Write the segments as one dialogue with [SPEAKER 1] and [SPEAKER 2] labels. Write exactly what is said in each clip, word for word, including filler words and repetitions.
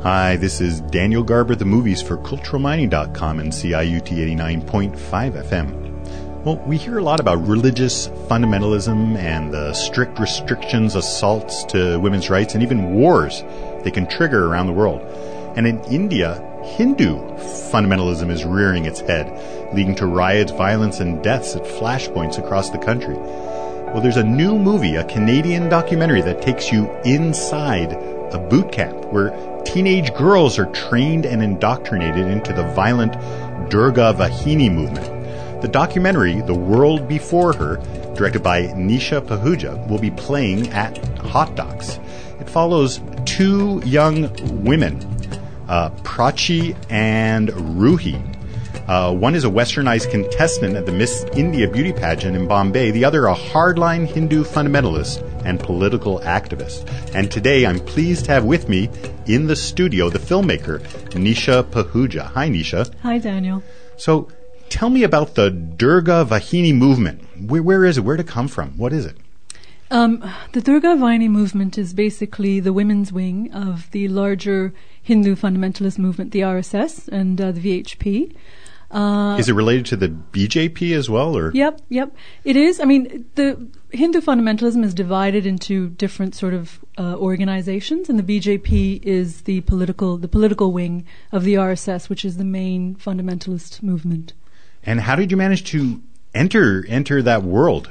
[SPEAKER 1] Hi, this is Daniel Garber, the movies for cultural mining dot com and C I U T eighty-nine point five F M. Well, we hear a lot about religious fundamentalism and the strict restrictions, assaults to women's rights, and even wars they can trigger around the world. And in India, Hindu fundamentalism is rearing its head, leading to riots, violence, and deaths at flashpoints across the country. Well, there's a new movie, a Canadian documentary that takes you inside a boot camp where teenage girls are trained and indoctrinated into the violent Durga Vahini movement. The documentary, The World Before Her, directed by Nisha Pahuja, will be playing at Hot Docs. It follows two young women, uh, Prachi and Ruhi. Uh, one is a westernized contestant at the Miss India beauty pageant in Bombay. The other, a hardline Hindu fundamentalist and political activist. And today, I'm pleased to have with me in the studio the filmmaker, Nisha Pahuja. Hi, Nisha.
[SPEAKER 2] Hi, Daniel.
[SPEAKER 1] So, tell me about the Durga Vahini movement. Where, where is it? Where did it come from? What is it?
[SPEAKER 2] Um, the Durga Vahini movement is basically the women's wing of the larger Hindu fundamentalist movement, the R S S and uh, the V H P. Uh,
[SPEAKER 1] is it related to the B J P as well, or?
[SPEAKER 2] Yep, yep. It is. I mean, the Hindu fundamentalism is divided into different sort of uh, organizations, and the B J P is the political the political wing of the R S S, which is the main fundamentalist movement.
[SPEAKER 1] And how did you manage to enter enter that world?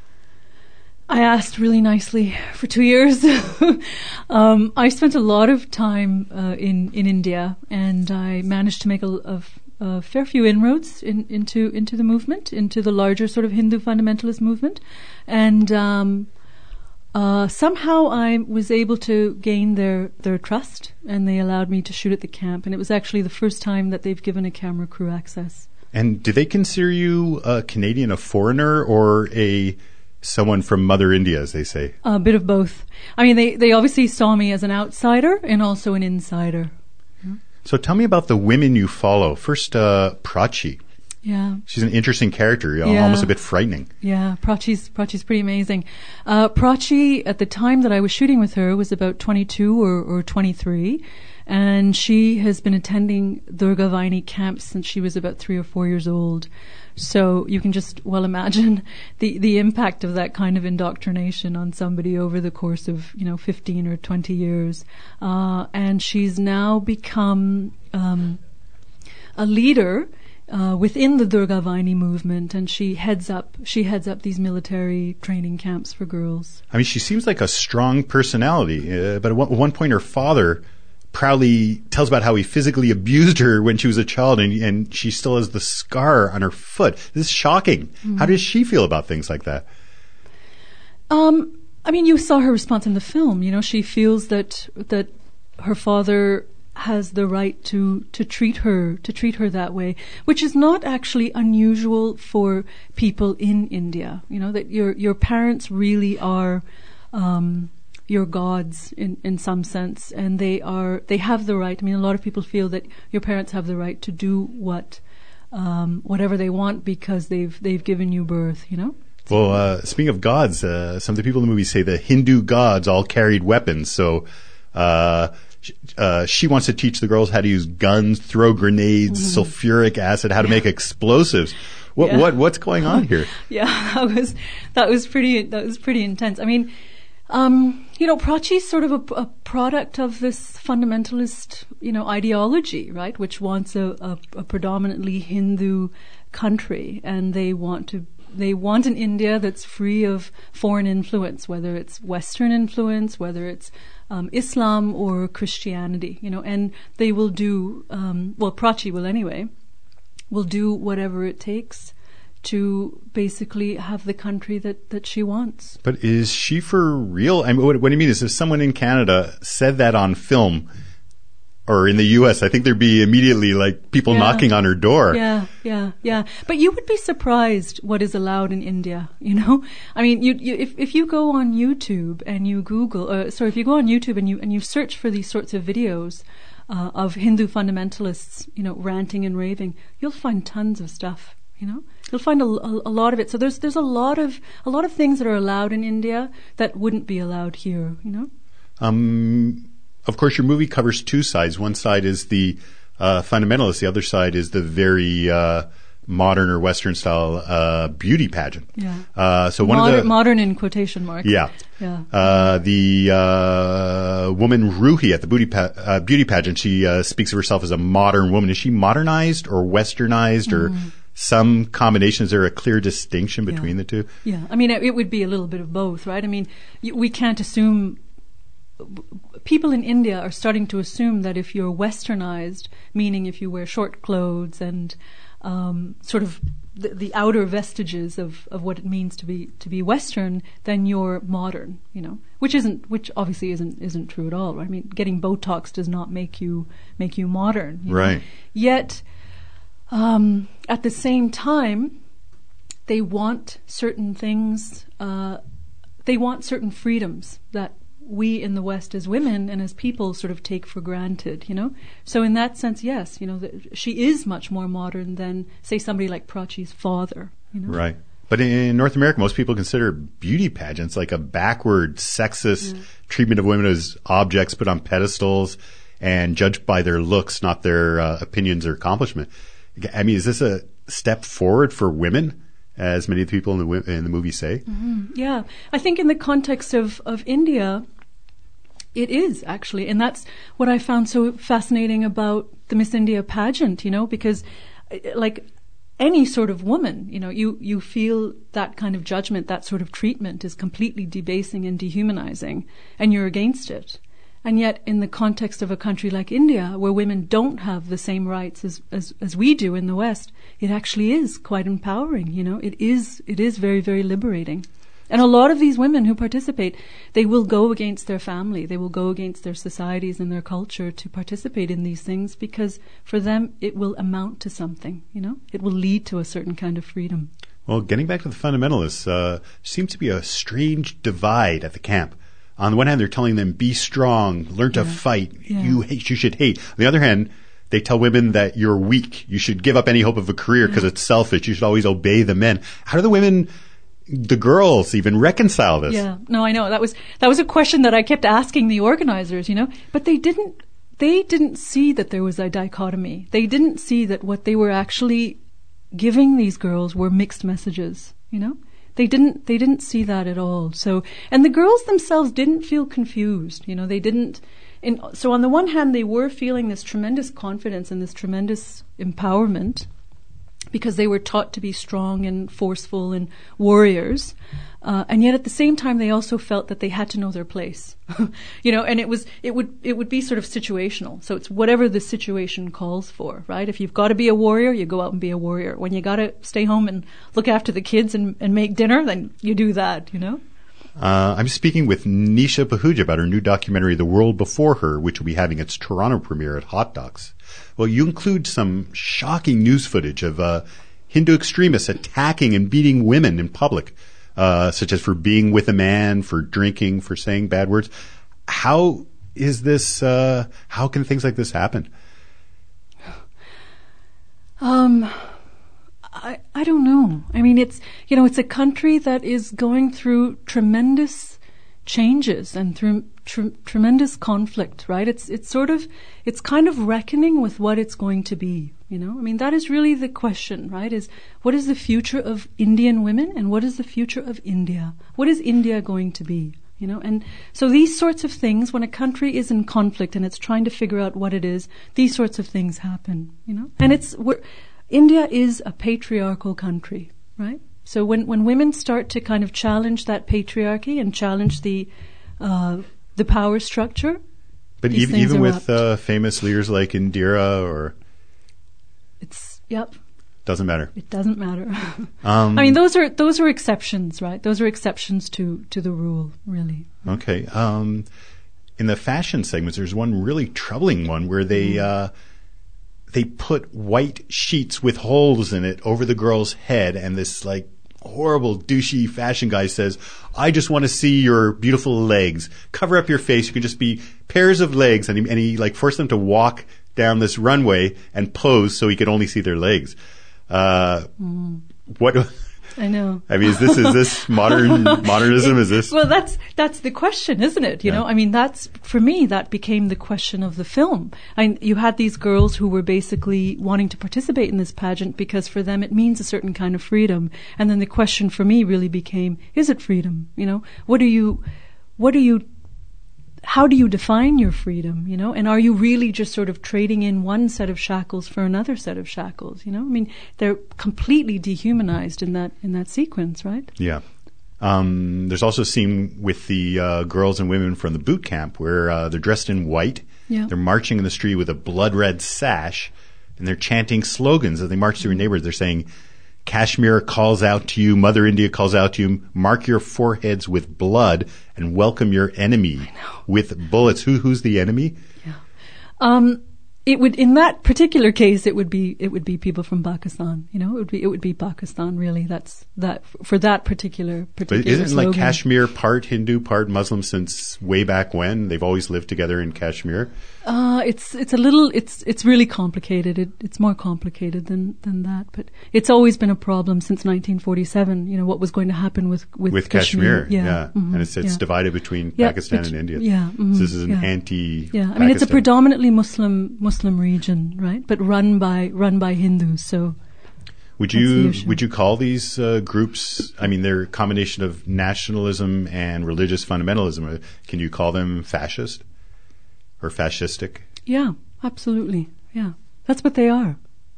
[SPEAKER 2] I asked really nicely for two years. um, I spent a lot of time uh, in in India, and I managed to make a, a a fair few inroads in, into into the movement, into the larger sort of Hindu fundamentalist movement, and um, uh, somehow I was able to gain their their trust, and they allowed me to shoot at the camp. And it was actually the first time that they've given a camera crew access. And
[SPEAKER 1] do they consider you a Canadian, a foreigner, or a someone from Mother India, as they say?
[SPEAKER 2] A bit of both. I mean, they they obviously saw me as an outsider and also an insider.
[SPEAKER 1] So tell me about the women you follow. First, uh, Prachi.
[SPEAKER 2] Yeah.
[SPEAKER 1] She's an interesting character, you know,
[SPEAKER 2] yeah.
[SPEAKER 1] almost a bit frightening.
[SPEAKER 2] Yeah, Prachi's, Prachi's pretty amazing. Uh, Prachi, at the time that I was shooting with her, was about twenty-two or, or twenty-three. And she has been attending Durga Vahini camps since she was about three or four years old. So you can just well imagine the, the impact of that kind of indoctrination on somebody over the course of, you know, fifteen or twenty years. Uh, and she's now become um, a leader uh, within the Durga Vahini movement, and she heads up she heads up these military training camps for girls.
[SPEAKER 1] I mean, she seems like a strong personality, uh, but at one, at one point her father proudly tells about how he physically abused her when she was a child, and, and she still has the scar on her foot. This is shocking. Mm-hmm. How does she feel about things like that?
[SPEAKER 2] Um, I mean, you saw her response in the film. You know, she feels that that her father has the right to to treat her to treat her that way, which is not actually unusual for people in India. You know, that your your parents really are Um, your gods in, in some sense, and they are they have the right. I mean, a lot of people feel that your parents have the right to do what um, whatever they want because they've they've given you birth, you know.
[SPEAKER 1] Well, uh, speaking of gods, uh, some of the people in the movie say the Hindu gods all carried weapons. So uh, sh- uh, she wants to teach the girls how to use guns, throw grenades, mm-hmm. sulfuric acid, how to make explosives. What
[SPEAKER 2] yeah.
[SPEAKER 1] what what's going on here?
[SPEAKER 2] Yeah, that was that was pretty that was pretty intense. I mean. Um, you know, Prachi's sort of a, a product of this fundamentalist, you know, ideology, right? Which wants a, a, a predominantly Hindu country, and they want to, they want an India that's free of foreign influence, whether it's Western influence, whether it's um, Islam or Christianity, you know, and they will do, um, well, Prachi will anyway, will do whatever it takes to basically have the country that, that she wants.
[SPEAKER 1] But is she for real? I mean, what, what do you mean is if someone in Canada said that on film or in the U S, I think there'd be immediately like people
[SPEAKER 2] yeah.
[SPEAKER 1] knocking on her door.
[SPEAKER 2] Yeah, yeah, yeah. But you would be surprised what is allowed in India, you know? I mean, you, you if, if you go on YouTube and you Google, uh, sorry, if you go on YouTube and you, and you search for these sorts of videos uh, of Hindu fundamentalists, you know, ranting and raving, you'll find tons of stuff, you know? You'll find a, a, a lot of it. So there's there's a lot of a lot of things that are allowed in India that wouldn't be allowed here. You know.
[SPEAKER 1] Um, of course, your movie covers two sides. One side is the uh, fundamentalist. The other side is the very uh, modern or Western style uh, beauty pageant.
[SPEAKER 2] Yeah.
[SPEAKER 1] Uh, so one
[SPEAKER 2] modern,
[SPEAKER 1] of the
[SPEAKER 2] modern in quotation marks.
[SPEAKER 1] Yeah.
[SPEAKER 2] Yeah.
[SPEAKER 1] Uh, the uh, woman Ruhi at the beauty pa- uh, beauty pageant, she uh, speaks of herself as a modern woman. Is she modernized or Westernized mm. or some combination? Is there a clear distinction between
[SPEAKER 2] yeah.
[SPEAKER 1] the two?
[SPEAKER 2] Yeah. I mean, it, it would be a little bit of both, right? I mean, we can't assume. People in India are starting to assume that if you're Westernized, meaning if you wear short clothes and um, sort of the, the outer vestiges of, of what it means to be to be Western, then you're modern, you know, which isn't, which obviously isn't isn't true at all. Right? I mean, getting Botox does not make you make you modern, you
[SPEAKER 1] right?
[SPEAKER 2] know? Yet, um, at the same time, they want certain things. Uh, they want certain freedoms that we in the West as women and as people sort of take for granted, you know? So in that sense, yes, you know, the, she is much more modern than, say, somebody like Prachi's father, you know?
[SPEAKER 1] Right. But in North America, most people consider beauty pageants like a backward, sexist yeah. treatment of women as objects put on pedestals and judged by their looks, not their uh, opinions or accomplishment. I mean, is this a step forward for women, as many of the people in the in the movie say?
[SPEAKER 2] Mm-hmm. Yeah. I think in the context of, of India, it is, actually. And that's what I found so fascinating about the Miss India pageant, you know, because like any sort of woman, you know, you, you feel that kind of judgment, that sort of treatment is completely debasing and dehumanizing, and you're against it. And yet in the context of a country like India, where women don't have the same rights as, as, as we do in the West, it actually is quite empowering, you know. It is, it is very, very liberating. And a lot of these women who participate, they will go against their family, they will go against their societies and their culture to participate in these things, because for them it will amount to something, you know? It will lead to a certain kind of freedom.
[SPEAKER 1] Well, getting back to the fundamentalists, uh, seems to be a strange divide at the camp. On the one hand, they're telling them, be strong, learn to yeah. fight, yeah. you hate, you should hate. On the other hand, they tell women that you're weak, you should give up any hope of a career because yeah. it's selfish, you should always obey the men. How do the women, the girls, even reconcile this?
[SPEAKER 2] Yeah, no, I know. That was that was a question that I kept asking the organizers, you know. But they didn't they didn't see that there was a dichotomy. They didn't see that what they were actually giving these girls were mixed messages, you know. They didn't they didn't see that at all. So, and the girls themselves didn't feel confused, you know. They didn't. In, so on the one hand, they were feeling this tremendous confidence and this tremendous empowerment, because they were taught to be strong and forceful and warriors. Uh, and yet at the same time, they also felt that they had to know their place, you know, and it was, it would, it would be sort of situational. So it's whatever the situation calls for, right? If you've got to be a warrior, you go out and be a warrior. When you got to stay home and look after the kids and, and make dinner, then you do that, you know?
[SPEAKER 1] Uh, I'm speaking with Nisha Pahuja about her new documentary, The World Before Her, which will be having its Toronto premiere at Hot Docs. Well, you include some shocking news footage of uh, Hindu extremists attacking and beating women in public, uh, such as for being with a man, for drinking, for saying bad words. How is this, uh, how can things like this happen?
[SPEAKER 2] Um, I, I don't know. I mean, it's, you know, it's a country that is going through tremendous changes and through tr- tremendous conflict, right? It's, it's sort of, it's kind of reckoning with what it's going to be, you know? I mean, that is really the question, right? Is what is the future of Indian women and what is the future of India? What is India going to be, you know? And so these sorts of things, when a country is in conflict and it's trying to figure out what it is, these sorts of things happen, you know? And it's, we're, India is a patriarchal country, right? So when, when women start to kind of challenge that patriarchy and challenge the uh, the power structure,
[SPEAKER 1] but even even with uh, famous leaders like Indira, or
[SPEAKER 2] it's yep,
[SPEAKER 1] doesn't matter.
[SPEAKER 2] It doesn't matter.
[SPEAKER 1] um,
[SPEAKER 2] I mean, those are those are exceptions, right? Those are exceptions to to the rule, really.
[SPEAKER 1] Okay. Um, in the fashion segments, there's one really troubling one where they. Mm. Uh, They put white sheets with holes in it over the girl's head, and this like horrible douchey fashion guy says, "I just want to see your beautiful legs. Cover up your face. You can just be pairs of legs." And he, and he like forced them to walk down this runway and pose so he could only see their legs. Uh, mm. What?
[SPEAKER 2] I know.
[SPEAKER 1] I mean, is this is this modern modernism? Is this?
[SPEAKER 2] Well, that's that's the question, isn't it? You
[SPEAKER 1] Yeah.
[SPEAKER 2] know, I mean, that's for me. That became the question of the film. I, you had these girls who were basically wanting to participate in this pageant because for them it means a certain kind of freedom. And then the question for me really became: is it freedom? You know, what are you, what are you? How do you define your freedom, you know? And are you really just sort of trading in one set of shackles for another set of shackles, you know? I mean, they're completely dehumanized in that in that sequence, right?
[SPEAKER 1] Yeah. Um, there's also a scene with the uh, girls and women from the boot camp where uh, they're dressed in white.
[SPEAKER 2] Yeah.
[SPEAKER 1] They're marching in the street with a blood red sash, and they're chanting slogans as they march through neighborhoods. They're saying, Kashmir calls out to you, Mother India calls out to you, mark your foreheads with blood and welcome your enemy with bullets. Who, who's the enemy?
[SPEAKER 2] Yeah. Um, it would, in that particular case, it would be, it would be people from Pakistan, you know, it would be, it would be Pakistan really. That's, that, for that particular, particular
[SPEAKER 1] But isn't
[SPEAKER 2] slogan.
[SPEAKER 1] like Kashmir part Hindu, part Muslim since way back when? They've always lived together in Kashmir.
[SPEAKER 2] Uh, it's, it's a little, it's, it's really complicated. It, it's more complicated than, than that, but it's always been a problem since nineteen forty-seven, you know, what was going to happen with, with,
[SPEAKER 1] With
[SPEAKER 2] Kashmir.
[SPEAKER 1] Kashmir, yeah.
[SPEAKER 2] Yeah. Mm-hmm.
[SPEAKER 1] And it's, it's
[SPEAKER 2] Yeah.
[SPEAKER 1] divided between
[SPEAKER 2] Yeah,
[SPEAKER 1] Pakistan
[SPEAKER 2] which-
[SPEAKER 1] and India.
[SPEAKER 2] yeah, mhm,
[SPEAKER 1] So this is an
[SPEAKER 2] yeah.
[SPEAKER 1] anti
[SPEAKER 2] Yeah, I mean, it's a
[SPEAKER 1] Pakistan.
[SPEAKER 2] predominantly Muslim, Muslim region, right? But run by, run by Hindus, so.
[SPEAKER 1] Would
[SPEAKER 2] That's the
[SPEAKER 1] you
[SPEAKER 2] issue.
[SPEAKER 1] would you call these uh, groups? I mean, they're a combination of nationalism and religious fundamentalism. Uh, Can you call them fascist or fascistic?
[SPEAKER 2] Yeah, absolutely. Yeah. That's what they are.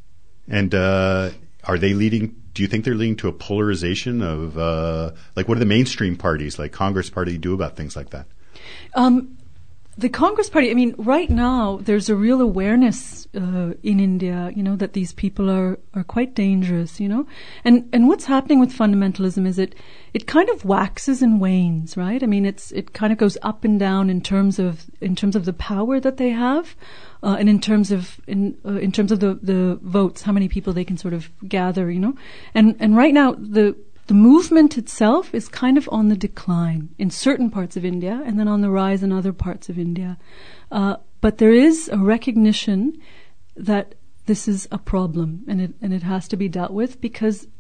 [SPEAKER 1] And uh, are they leading? Do you think they're leading to a polarization of uh, like what do the mainstream parties, like Congress Party, do about things like that?
[SPEAKER 2] Um, the Congress Party, I mean, right now there's a real awareness uh, in India, you know, that these people are, are quite dangerous, you know. And and what's happening with fundamentalism is it it kind of waxes and wanes, right? I mean, it's it kind of goes up and down in terms of in terms of the power that they have, uh, and in terms of in uh, in terms of the the votes, how many people they can sort of gather, you know. And and right now the The movement itself is kind of on the decline in certain parts of India and then on the rise in other parts of India. Uh, but there is a recognition that this is a problem and it, and it has to be dealt with because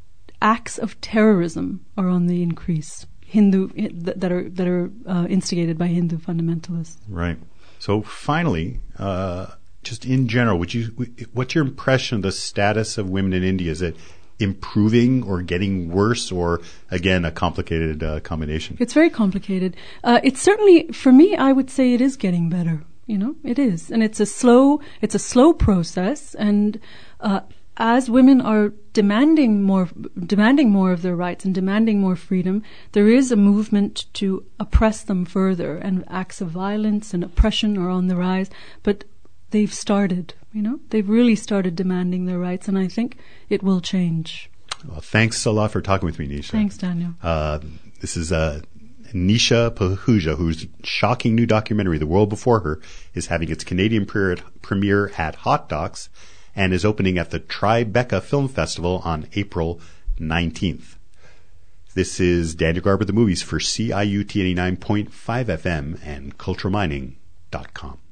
[SPEAKER 2] acts of terrorism are on the increase, Hindu, that are, that are uh, instigated by Hindu fundamentalists.
[SPEAKER 1] Right. So finally, uh, just in general, would you, what's your impression of the status of women in India? Is it improving or getting worse, or again a complicated uh, combination?
[SPEAKER 2] It's very complicated. Uh, it's certainly, for me, I would say it is getting better. You know, it is, and it's a slow, it's a slow process. And uh, as women are demanding more, demanding more of their rights and demanding more freedom, there is a movement to oppress them further, and acts of violence and oppression are on the rise. But they've started, you know, they've really started demanding their rights, and I think it will change.
[SPEAKER 1] Well, thanks a lot for talking with me, Nisha.
[SPEAKER 2] Thanks, Daniel.
[SPEAKER 1] Uh, this is uh, Nisha Pahuja, whose shocking new documentary, The World Before Her, is having its Canadian premiere at Hot Docs and is opening at the Tribeca Film Festival on April nineteenth. This is Daniel Garber, The Movies, for C I U T eighty-nine point five F M and cultural mining dot com.